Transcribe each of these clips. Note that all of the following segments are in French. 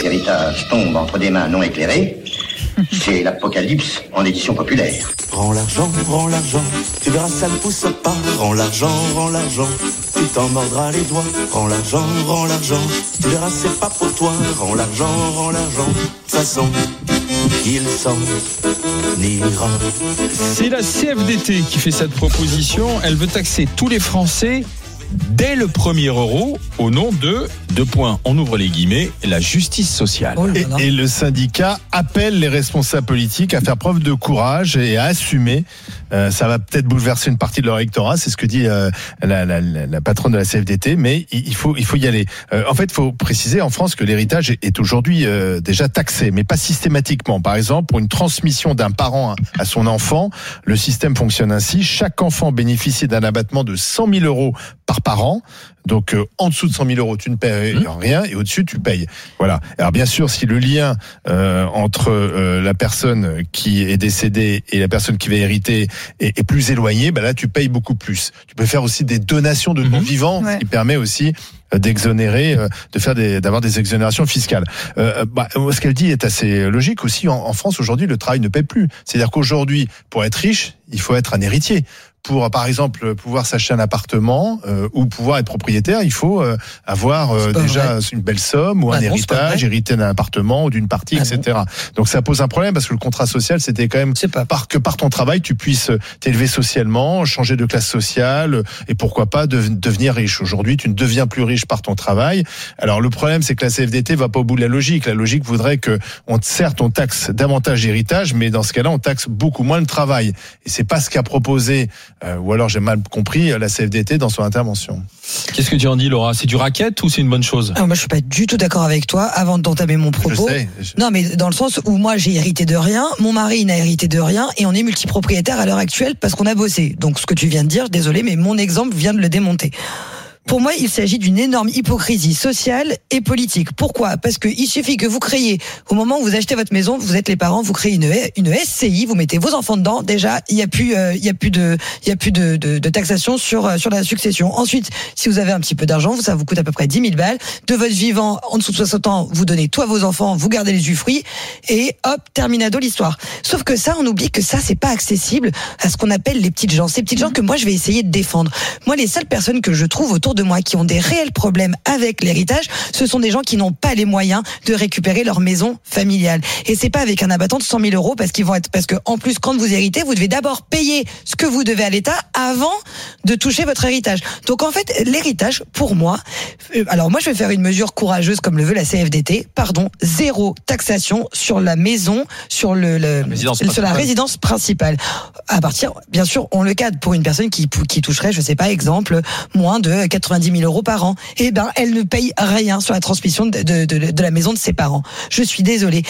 l'héritage tombe entre des mains non éclairées, c'est l'Apocalypse en édition populaire. Rends l'argent, tu verras ça ne pousse pas. Rends l'argent, tu t'en mordras les doigts. Rends l'argent, tu verras c'est pas pour toi. Rends l'argent, façon il s'en ira. C'est la CFDT qui fait cette proposition. Elle veut taxer tous les Français dès le premier euro au nom de, on ouvre les guillemets, la justice sociale. Et le syndicat appelle les responsables politiques à faire preuve de courage et à assumer. Ça va peut-être bouleverser une partie de leur électorat, c'est ce que dit la patronne de la CFDT, mais il faut y aller. En fait, il faut préciser en France que l'héritage est aujourd'hui déjà taxé, mais pas systématiquement. Par exemple, pour une transmission d'un parent à son enfant, le système fonctionne ainsi. Chaque enfant bénéficie d'un abattement de 100 000 euros par parent. Donc en dessous de 100 000 euros, tu ne payes rien, et au-dessus, tu payes. Voilà. Alors bien sûr, si le lien entre la personne qui est décédée et la personne qui va hériter est plus éloigné, là tu payes beaucoup plus. Tu peux faire aussi des donations de non-vivants, ce qui permet aussi d'exonérer, d'avoir des exonérations fiscales. Ce qu'elle dit est assez logique aussi. En France, aujourd'hui, le travail ne paie plus. C'est-à-dire qu'aujourd'hui, pour être riche, il faut être un héritier. Pour, par exemple, pouvoir s'acheter un appartement ou pouvoir être propriétaire, il faut avoir déjà une belle somme ou un héritage, hériter d'un appartement ou d'une partie, etc. Donc ça pose un problème parce que le contrat social, c'était quand même que par ton travail, tu puisses t'élever socialement, changer de classe sociale et pourquoi pas devenir riche. Aujourd'hui, tu ne deviens plus riche par ton travail. Alors le problème, c'est que la CFDT va pas au bout de la logique. La logique voudrait que on taxe davantage l'héritage, mais dans ce cas-là, on taxe beaucoup moins le travail. Et c'est pas ce qu'a proposé ou alors j'ai mal compris la CFDT dans son intervention. Qu'est-ce que tu en dis, Laura ? C'est du racket ou c'est une bonne chose ? Moi, je suis pas du tout d'accord avec toi. Avant d'entamer mon propos, non, mais dans le sens où moi j'ai hérité de rien, mon mari n'a hérité de rien, et on est multipropriétaire à l'heure actuelle parce qu'on a bossé. Donc ce que tu viens de dire, désolé, mais mon exemple vient de le démonter. Pour moi, il s'agit d'une énorme hypocrisie sociale et politique. Pourquoi ? Parce que il suffit que vous créiez, au moment où vous achetez votre maison, vous êtes les parents, vous créez une SCI, vous mettez vos enfants dedans. Déjà, il y a plus de taxation sur la succession. Ensuite, si vous avez un petit peu d'argent, ça vous coûte à peu près 10 000 balles. De votre vivant, en dessous de 60 ans, vous donnez tout à vos enfants, vous gardez les usufruits, et hop, terminado l'histoire. Sauf que ça, on oublie que ça, c'est pas accessible à ce qu'on appelle les petites gens. Ces petites gens que moi, je vais essayer de défendre. Moi, les seules personnes que je trouve autour de moi qui ont des réels problèmes avec l'héritage, ce sont des gens qui n'ont pas les moyens de récupérer leur maison familiale. Et c'est pas avec un abattement de 100 000 euros parce que en plus, quand vous héritez, vous devez d'abord payer ce que vous devez à l'État avant de toucher votre héritage. Donc en fait, l'héritage, pour moi, alors moi je vais faire une mesure courageuse comme le veut la CFDT, zéro taxation sur la maison, sur la résidence principale. À partir, bien sûr, on le cadre pour une personne qui toucherait, je sais pas, exemple, moins de 90 000 euros par an. Elle ne paye rien sur la transmission de la maison de ses parents. Je suis désolée.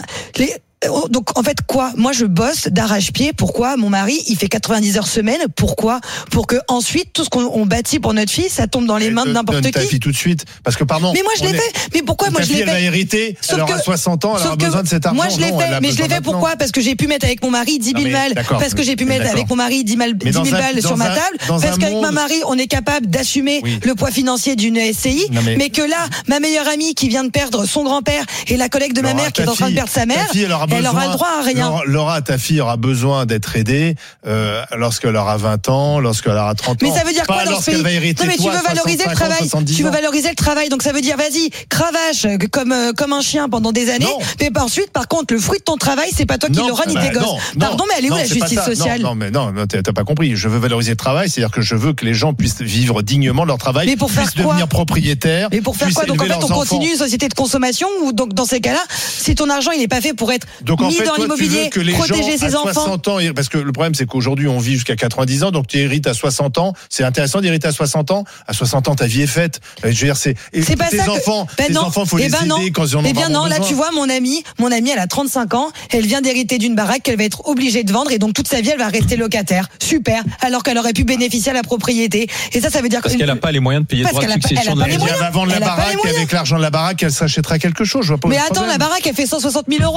Donc en fait quoi ? Moi je bosse d'arrache-pied. Pourquoi ? Mon mari il fait 90 heures semaine. Pourquoi ? Pour que ensuite tout ce qu'on bâtit pour notre fille, ça tombe dans les mains de n'importe qui. Ta fille tout de suite, parce que pardon. Mais moi je l'ai fait. Mais pourquoi moi je l'ai fait ? Elle va hériter. Elle aura 60 ans, elle aura besoin de cet argent. Moi je l'ai fait. Mais je l'ai fait pourquoi ? Parce que j'ai pu mettre avec mon mari 10 000 balles. Parce que j'ai pu mettre avec mon mari 10 000 balles sur ma table. Parce qu'avec ma mari on est capable d'assumer le poids financier d'une SCI. Mais que là, ma meilleure amie qui vient de perdre son grand-père et la collègue de ma mère qui est en train de perdre sa mère, elle aura le droit à rien. Laura, ta fille aura besoin d'être aidée lorsqu'elle aura 20 ans, lorsqu'elle aura 30 ans. Mais ça veut dire quoi dans ce pays ? Non, mais tu veux valoriser le travail. Tu veux valoriser le travail, donc ça veut dire vas-y, cravache comme un chien pendant des années. Non. Mais ensuite, par contre, le fruit de ton travail, c'est pas toi qui l'auras ni tes gosses. Pardon, mais elle est où la justice sociale ? Non, t'as pas compris. Je veux valoriser le travail, c'est-à-dire que je veux que les gens puissent vivre dignement de leur travail, puissent devenir propriétaires. Mais pour faire quoi ? Donc en fait, on continue une société de consommation où donc dans ces cas-là, si ton argent il est pas fait pour être mis dans l'immobilier, que les protéger ses enfants. 60 ans, parce que le problème c'est qu'aujourd'hui on vit jusqu'à 90 ans, donc tu hérites à 60 ans. C'est intéressant d'hériter à 60 ans. À 60 ans, ta vie est faite. Je veux dire, c'est pas tes ça enfants. Tes enfants, faut les aider quand ils en ont besoin. Non, là tu vois, mon amie, elle a 35 ans. Elle vient d'hériter d'une baraque qu'elle va être obligée de vendre et donc toute sa vie elle va rester locataire. Super. Alors qu'elle aurait pu bénéficier à la propriété. Et ça veut dire parce qu'elle a pas les moyens de payer le droit de succession de la maison. Elle va vendre la baraque et avec l'argent de la baraque, elle s'achètera quelque chose. Je vois pas. Mais attends, la baraque elle fait 160 000 euros. Tu veux qu'elle achète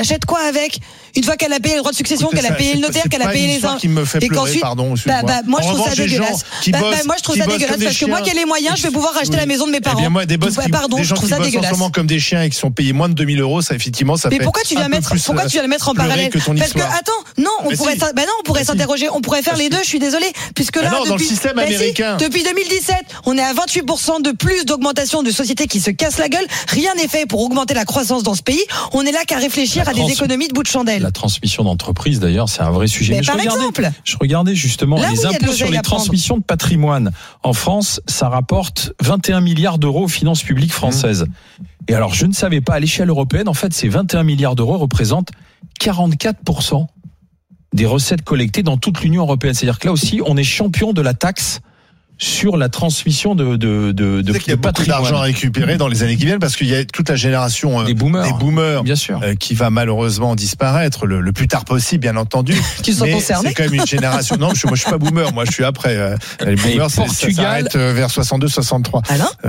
t'achètes quoi avec? Une fois qu'elle a payé le droit de succession, qu'elle a payé le notaire, qu'elle a payé les qui me fait pleurer, pardon. Moi je trouve ça dégueulasse. Moi je trouve ça dégueulasse parce que moi qui ai les moyens, je vais pouvoir racheter la maison de mes parents. Eh bien moi, des boss qui bossent en ce moment comme des chiens et qui sont payés moins de 2000 €, ça effectivement, ça fait. Mais pourquoi tu viens mettre en parallèle? Parce que attends, non, on pourrait s'interroger, on pourrait faire les deux. Je suis désolée, puisque là, dans le système américain, depuis 2017, on est à 28% de plus d'augmentation de sociétés qui se cassent la gueule. Rien n'est fait pour augmenter la croissance dans ce pays. On est là qu'à réfléchir à des économies de bout de chandelle. La transmission d'entreprise, d'ailleurs, c'est un vrai sujet. Mais je regardais justement les impôts sur les transmissions de patrimoine. En France, ça rapporte 21 milliards d'euros aux finances publiques françaises. Et alors, je ne savais pas, à l'échelle européenne, en fait, ces 21 milliards d'euros représentent 44% des recettes collectées dans toute l'Union européenne. C'est-à-dire que là aussi, on est champion de la taxe sur la transmission de il y a beaucoup d'argent à récupérer dans les années qui viennent parce qu'il y a toute la génération des boomers bien sûr, qui va malheureusement disparaître le plus tard possible, bien entendu. Qui sont concernés. C'est quand même une génération. Non, moi je suis pas boomer, moi je suis après. Les boomers, ça s'arrête vers 62-63.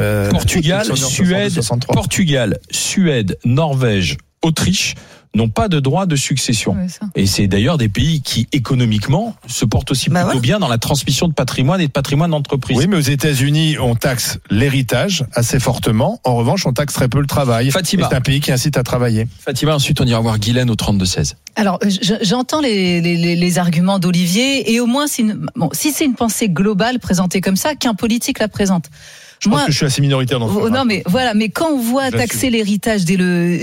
Portugal, Suède, Norvège, Autriche n'ont pas de droit de succession. Et c'est d'ailleurs des pays qui, économiquement, se portent aussi plutôt bien dans la transmission de patrimoine et de patrimoine d'entreprise. Oui, mais aux États-Unis, on taxe l'héritage assez fortement. En revanche, on taxe très peu le travail. Fatima. C'est un pays qui incite à travailler. Fatima, ensuite on ira voir Guylaine au 32-16. Alors, j'entends les arguments d'Olivier, et au moins, si c'est une pensée globale présentée comme ça, qu'un politique la présente. Je pense que je suis assez minoritaire dans ce cas. Non, mais voilà, mais quand on voit taxer l'héritage dès le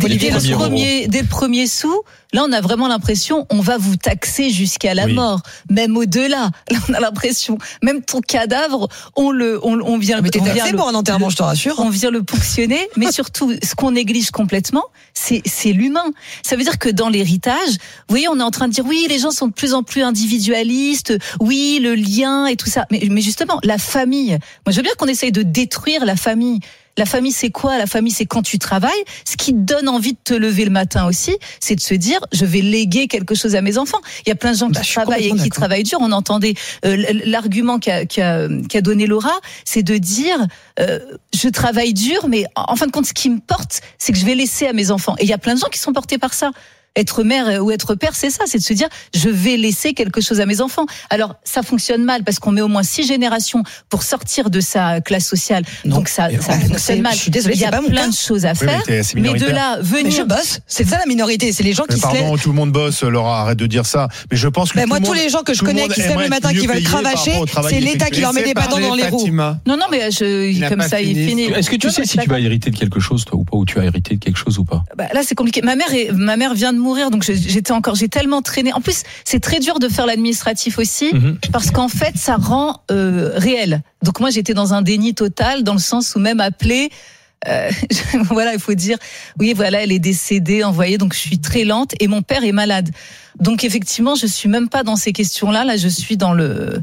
premier sou, là, on a vraiment l'impression, on va vous taxer jusqu'à la mort, même au-delà. Là, on a l'impression, même ton cadavre, on vient. Mais t'es taxé pour un enterrement, je te rassure. On vient le ponctionner, mais surtout, ce qu'on néglige complètement, c'est l'humain. Ça veut dire que dans l'héritage, vous voyez, on est en train de dire, oui, les gens sont de plus en plus individualistes, oui, le lien et tout ça. Mais justement, la famille. Moi, je veux bien qu'on essaye de détruire la famille. La famille, c'est quoi? La famille, c'est quand tu travailles. Ce qui te donne envie de te lever le matin aussi, c'est de se dire, je vais léguer quelque chose à mes enfants. Il y a plein de gens qui travaillent et qui travaillent dur. On entendait l'argument qu'a donné Laura, c'est de dire, je travaille dur, mais en fin de compte, ce qui me porte, c'est que je vais laisser à mes enfants. Et il y a plein de gens qui sont portés par ça. Être mère ou être père, c'est ça, c'est de se dire, je vais laisser quelque chose à mes enfants. Alors, ça fonctionne mal parce qu'on met au moins 6 générations pour sortir de sa classe sociale. Non. Donc ça fonctionne mal. Je suis désolée, il y a plein de choses à faire. Mais de là, venir. Mais je bosse. C'est ça la minorité. C'est les gens qui se lèvent. Pardon, tout le monde bosse, Laura, arrête de dire ça. Mais je pense que. Moi, tous les gens que je connais qui se lèvent le matin, qui veulent cravacher, c'est l'État qui leur met des bâtons dans les roues. Non, mais comme ça, il finit. Est-ce que tu sais si tu vas hériter de quelque chose, toi, ou pas, ou tu as hérité de quelque chose ou pas? Là, c'est compliqué. Ma mère vient de mourir, donc j'ai tellement traîné. En plus, c'est très dur de faire l'administratif aussi, parce qu'en fait, ça rend réel. Donc moi, j'étais dans un déni total, dans le sens où même appeler, voilà, il faut dire, oui, voilà, elle est décédée, envoyée, donc je suis très lente, et mon père est malade. Donc effectivement, je suis même pas dans ces questions-là. Là, je suis dans la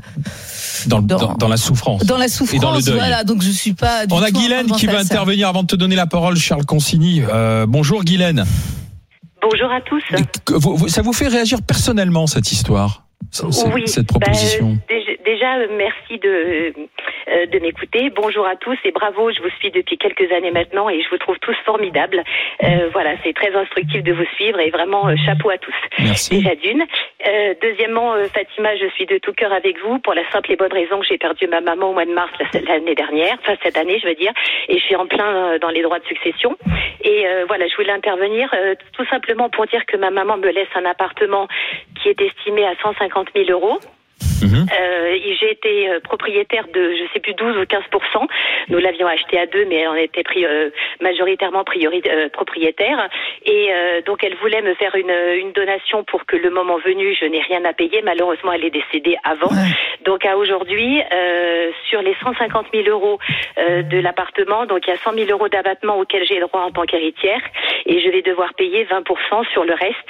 souffrance. Dans la souffrance, et dans le deuil. voilà. Donc je suis pas. On a Guylaine qui va intervenir avant de te donner la parole, Charles Consigny. Bonjour Guylaine. Bonjour à tous. Ça vous fait réagir personnellement, cette histoire, cette proposition? Déjà, merci de m'écouter. Bonjour à tous et bravo, je vous suis depuis quelques années maintenant et je vous trouve tous formidables. Voilà, c'est très instructif de vous suivre et vraiment chapeau à tous. Merci. Déjà d'une. Deuxièmement, Fatima, je suis de tout cœur avec vous pour la simple et bonne raison que j'ai perdu ma maman au mois de mars l'année dernière, enfin cette année je veux dire, et je suis en plein dans les droits de succession. Et voilà, je voulais intervenir tout simplement pour dire que ma maman me laisse un appartement qui est estimé à 150 000 €. J'ai été propriétaire de, je sais plus, 12 ou 15%. Nous l'avions acheté à 2, mais elle en était majoritairement propriétaire. Et donc elle voulait me faire une donation pour que le moment venu, je n'ai rien à payer. Malheureusement, elle est décédée avant. Donc à aujourd'hui, sur les 150 000 € de l'appartement, donc il y a 100 000 € d'abattement auquel j'ai droit en tant qu'héritière, et je vais devoir payer 20% sur le reste.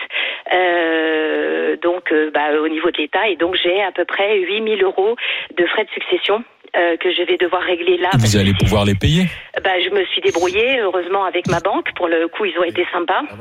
Donc au niveau de l'État, et donc j'ai à peu près 8 000 € de frais de succession que je vais devoir régler là. Vous allez pouvoir les payer? Je me suis débrouillée, heureusement, avec ma banque. Pour le coup, ils ont été sympas.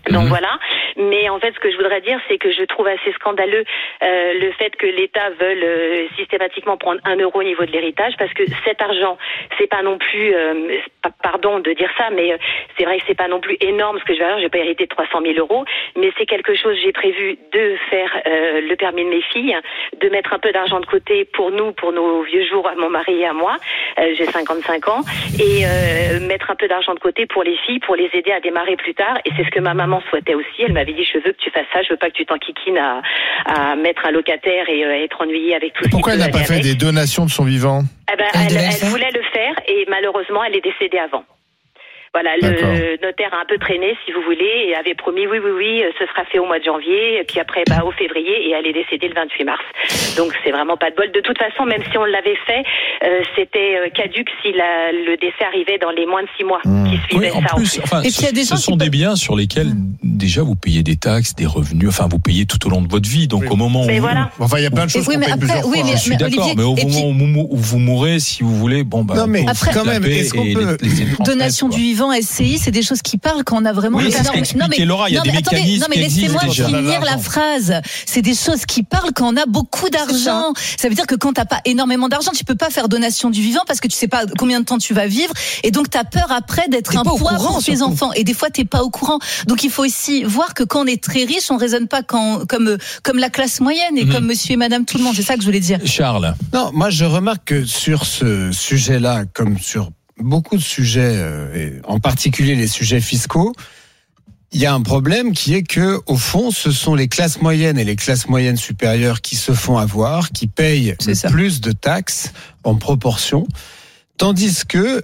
Donc voilà, mais en fait ce que je voudrais dire c'est que je trouve assez scandaleux le fait que l'État veuille systématiquement prendre 1 euro au niveau de l'héritage, parce que cet argent c'est pas non plus, pardon de dire ça, mais c'est vrai que c'est pas non plus énorme ce que je vais avoir, je vais pas hériter de 300 000 euros, mais c'est quelque chose, j'ai prévu de faire le permis de mes filles, de mettre un peu d'argent de côté pour nous, pour nos vieux jours, à mon mari et à moi, j'ai 55 ans, et mettre un peu d'argent de côté pour les filles, pour les aider à démarrer plus tard, et c'est ce que ma maman souhaitait aussi. Elle m'avait dit, je veux que tu fasses ça, je veux pas que tu t'enquiquines à mettre un locataire et être ennuyée avec tout ce qui peut aller. Pourquoi elle n'a pas fait des donations de son vivant? Elle voulait le faire et malheureusement elle est décédée avant. Voilà, le notaire a un peu traîné, si vous voulez, et avait promis oui, ce sera fait au mois de janvier, puis après au février, et elle est décédée le 28 mars. Donc c'est vraiment pas de bol. De toute façon, même si on l'avait fait, c'était caduc si le décès arrivait dans les moins de 6 mois qui suivaient ça. Plus, enfin, ce sont des biens sur lesquels déjà vous payez des taxes, des revenus, enfin vous payez tout au long de votre vie. Donc au moment où enfin il y a plein de choses qu'on paye plusieurs fois. Je suis d'accord, mais au moment où vous mourrez, si vous voulez, non mais après, quand même, est-ce qu'on peut donation du vivant, SCI, c'est des choses qui parlent quand on a vraiment. Expliquez Laura, il y a des mécanismes qui existent déjà. Laissez-moi finir la phrase. C'est des choses qui parlent quand on a beaucoup d'argent. Ça veut dire que quand t'as pas énormément d'argent, tu peux pas faire donation du vivant parce que tu sais pas combien de temps tu vas vivre, et donc t'as peur après d'être un poids pour tes enfants. Et des fois t'es pas au courant. Donc il faut aussi voir que quand on est très riche, on raisonne pas comme la classe moyenne et comme Monsieur et Madame tout le monde. C'est ça que je voulais dire. Charles. Non, moi je remarque que sur ce sujet-là, comme sur beaucoup de sujets, et en particulier les sujets fiscaux, il y a un problème qui est que, au fond, ce sont les classes moyennes et les classes moyennes supérieures qui se font avoir, qui payent plus de taxes en proportion, tandis que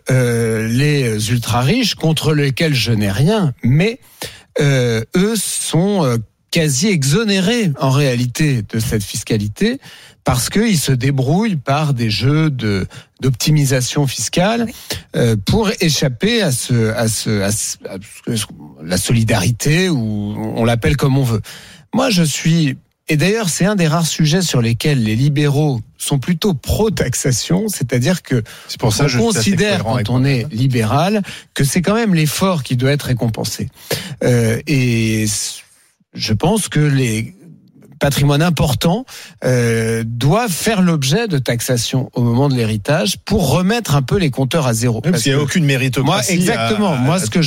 les ultra-riches, contre lesquels je n'ai rien, mais eux sont quasi exonérés en réalité de cette fiscalité, parce qu'ils se débrouillent par des jeux d'optimisation fiscale pour échapper à la solidarité, ou on l'appelle comme on veut. Moi, et d'ailleurs, c'est un des rares sujets sur lesquels les libéraux sont plutôt pro-taxation, c'est-à-dire que c'est pour ça on considère, quand on est libéral, que c'est quand même l'effort qui doit être récompensé. Et je pense que les patrimoines importants doivent faire l'objet de taxation au moment de l'héritage pour remettre un peu les compteurs à zéro. Parce qu'il n'y a aucune méritocratie. Moi, ce que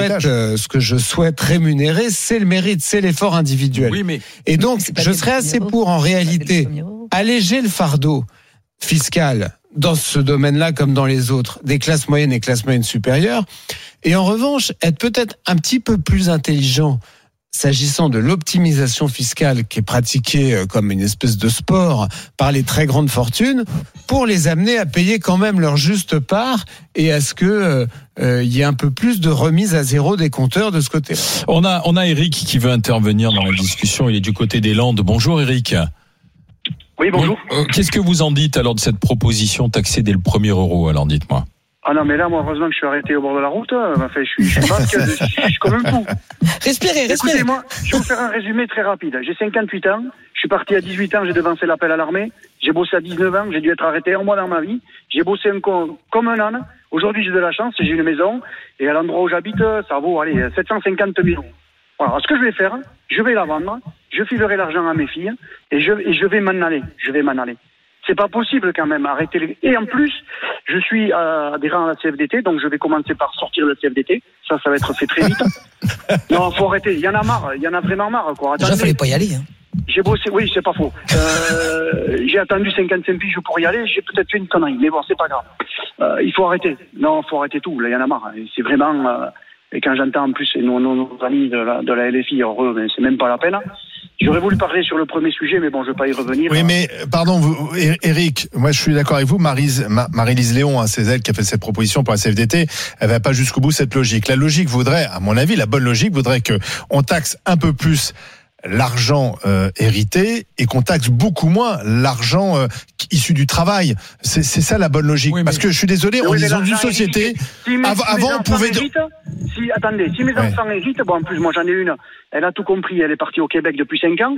je souhaite rémunérer, c'est le mérite, c'est l'effort individuel. Oui, et donc, je serais assez pour, en réalité, alléger le fardeau fiscal dans ce domaine-là comme dans les autres, des classes moyennes et classes moyennes supérieures, et en revanche, être peut-être un petit peu plus intelligent s'agissant de l'optimisation fiscale qui est pratiquée comme une espèce de sport par les très grandes fortunes, pour les amener à payer quand même leur juste part et à ce que y ait un peu plus de remise à zéro des compteurs de ce côté-là. On a Eric qui veut intervenir dans la discussion. Il est du côté des Landes. Bonjour Eric. Oui, bonjour. Qu'est-ce que vous en dites alors de cette proposition taxée dès le 1er euro? Alors dites-moi. Ah non, mais là, moi, heureusement que je suis arrêté au bord de la route. Enfin, je suis comme un fou. Respirez. Écoutez-moi, je vais vous faire un résumé très rapide. J'ai 58 ans. Je suis parti à 18 ans. J'ai devancé l'appel à l'armée. J'ai bossé à 19 ans. J'ai dû être arrêté un mois dans ma vie. J'ai bossé comme un âne. Aujourd'hui, j'ai de la chance. J'ai une maison. Et à l'endroit où j'habite, ça vaut, 750 000 euros. Voilà. Ce que je vais faire, je vais la vendre. Je filerai l'argent à mes filles. Et je vais m'en aller. C'est pas possible quand même, arrêtez. Et en plus, je suis adhérent à la CFDT, donc je vais commencer par sortir de la CFDT. Ça va être fait très vite. Non, faut arrêter. Il y en a marre. Il y en a vraiment marre, quoi. Déjà, fallait pas y aller. Hein. J'ai bossé, oui, c'est pas faux. J'ai attendu 55 piges pour y aller. J'ai peut-être fait une connerie, mais bon, c'est pas grave. Il faut arrêter. Non, faut arrêter tout. Là, il y en a marre. Et c'est vraiment. Et quand j'entends en plus nos amis de la LFI, heureux, mais c'est même pas la peine. J'aurais voulu parler sur le premier sujet, mais bon, je ne vais pas y revenir. Oui, mais pardon, Eric, moi je suis d'accord avec vous. Marie-Lise Léon, c'est elle qui a fait cette proposition pour la CFDT. Elle va pas jusqu'au bout cette logique. La logique voudrait, à mon avis, la bonne logique voudrait que on taxe un peu plus l'argent hérité et qu'on taxe beaucoup moins l'argent issu du travail. C'est ça la bonne logique. Parce que je suis désolé, on est dans une société. Avant, on pouvait. Si mes enfants héritent, bon, en plus, moi j'en ai une, elle a tout compris, elle est partie au Québec depuis 5 ans.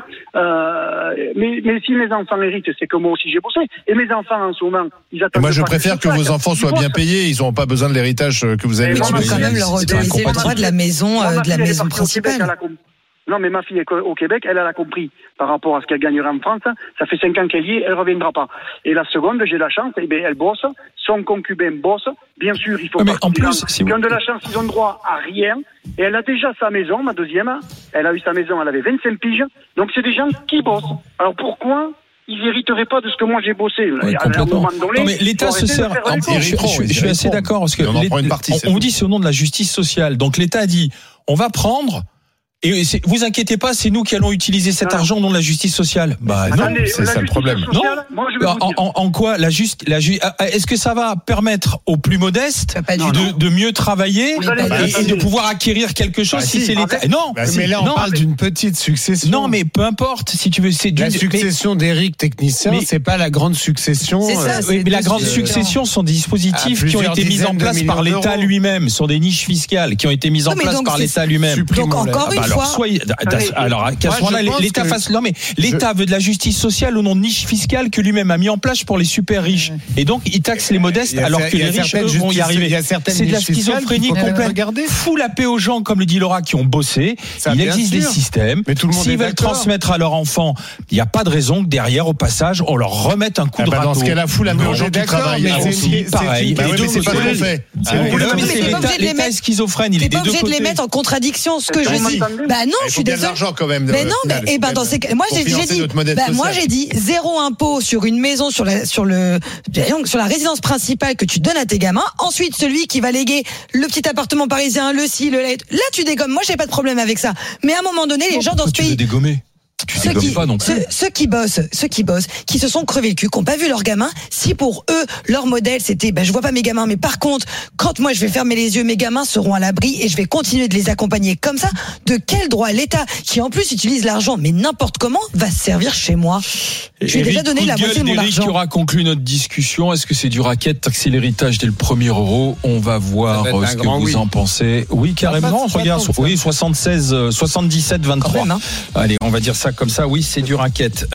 Mais si mes enfants héritent, c'est que moi aussi j'ai bossé. Et mes enfants, en ce moment, ils attendent. Moi, je préfère que vos enfants soient bien payés. Ils n'ont pas besoin de l'héritage que vous avez. On peut quand même leur autoriser le droit de la maison principale. Non, mais ma fille est au Québec, elle a compris par rapport à ce qu'elle gagnerait en France. Ça fait 5 ans qu'elle y est, elle reviendra pas. Et la seconde, j'ai la chance, elle bosse, son concubin bosse. Bien sûr, il faut mais en plus, qui ont de la chance, ils ont droit à rien. Et elle a déjà sa maison, ma deuxième. Elle a eu sa maison, elle avait 25 piges. Donc c'est des gens qui bossent. Alors pourquoi ils hériteraient pas de ce que moi j'ai bossé? À un moment donné, non, mais l'État se sert. Je suis assez d'accord parce que on vous dit c'est au nom de la justice sociale. Donc l'État a dit on va prendre. Et vous inquiétez pas, c'est nous qui allons utiliser cet argent au nom de la justice sociale. Bah non, c'est ça le problème. Non. En quoi est-ce que ça va permettre aux plus modestes de mieux travailler et de pouvoir acquérir quelque chose si c'est l'État? Non. Mais là on parle d'une petite succession. Non, mais peu importe si tu veux. C'est la succession d'Éric technicien. C'est pas la grande succession. Mais la grande succession sont des dispositifs qui ont été mis en place par l'État lui-même, sont des niches fiscales qui ont été mises en place par l'État lui-même. Donc encore une fois. Alors, qu'à ce moment-là, l'État fasse. Non, mais l'État veut de la justice sociale au nom de niche fiscale que lui-même a mis en place pour les super riches. Et donc, il taxe les modestes alors que les riches vont y arriver. C'est de la schizophrénie complète. Fout la paix aux gens, comme le dit Laura, qui ont bossé. Il existe des systèmes. S'ils veulent transmettre à leurs enfants, il n'y a pas de raison que derrière, au passage, on leur remette un coup de râteau. Dans ce cas-là, fout la paix aux gens qui travaillent. Pareil. Mais c'est pas ce qu'on fait. L'État est schizophrène. Il est des deux côtés. T'es pas obligé de les mettre en contradiction, ce que je dis. Bah non, je suis désolée. L'argent quand même. Mais non, mais dans ces cas, moi j'ai dit 0 impôt sur une maison sur la résidence principale que tu donnes à tes gamins. Ensuite, celui qui va léguer le petit appartement parisien, le ci, le là, tu dégommes. Moi, j'ai pas de problème avec ça. Mais à un moment donné, les gens dans ce pays. Tu veux dégommer? Ceux qui bossent, qui se sont crevés le cul, qui n'ont pas vu leurs gamins, si pour eux, leur modèle, c'était, je vois pas mes gamins, mais par contre, quand moi je vais fermer les yeux, mes gamins seront à l'abri et je vais continuer de les accompagner comme ça, de quel droit l'État, qui en plus utilise l'argent, mais n'importe comment, va se servir chez moi? Je lui ai déjà donné la moitié de mon argent. Qui aura conclu notre discussion. Est-ce que c'est du racket, taxer l'héritage dès le premier euro? On va voir ce que vous en pensez. Oui, carrément. Regarde, 77, 23. Allez, on va dire ça comme ça. Oui, c'est du racket.